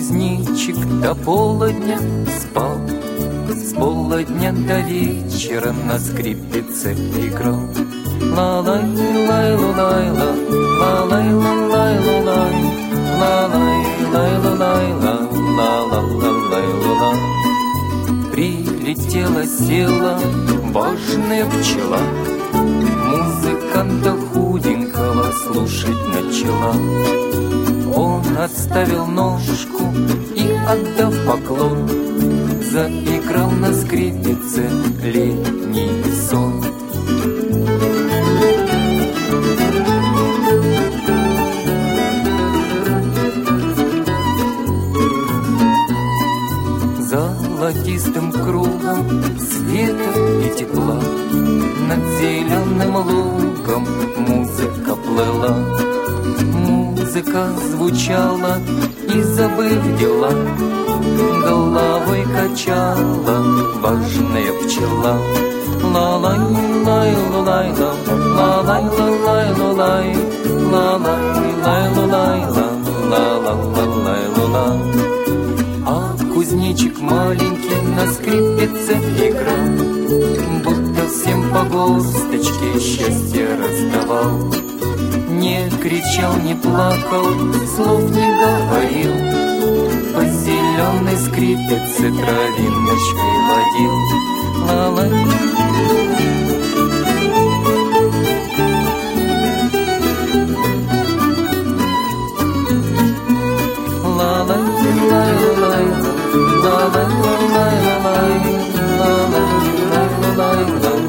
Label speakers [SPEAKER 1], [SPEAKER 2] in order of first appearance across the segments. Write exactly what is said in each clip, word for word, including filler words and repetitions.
[SPEAKER 1] кузнечик до полудня спал, с полудня до вечера на скрипице играл. Ла-лай-лай-лу-лай-ла, ла-лай-ла-лай-лу-лай, ла-лай-лай-лу-лай-ла, ла-ла-ла-лай-лу-ла. Прилетела, села важная пчела, музыканта худенького слушать начала. Он отставил ножку и, отдав поклон, заиграл на скрипице летний сон. Золотистым кругом света и тепла над зеленым лугом музыка плыла. Музыка звучала и, забыв дела, головой качала важная пчела. Ла-лай-лай-лу-лай-ла, ла-лай-ла-лай-лу-лай, ла-лай-лай-лу-лай-ла, ла-ла-ла-лай-лу-ла. А кузнечик маленький на скрипице играл, будто всем по госточке счастье раздавал. Не кричал, не плакал, слов не говорил, по зеленой скрипице травиночкой водил. Ла-лай.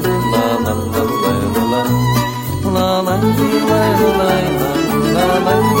[SPEAKER 1] La la la la la la la la la la la la la la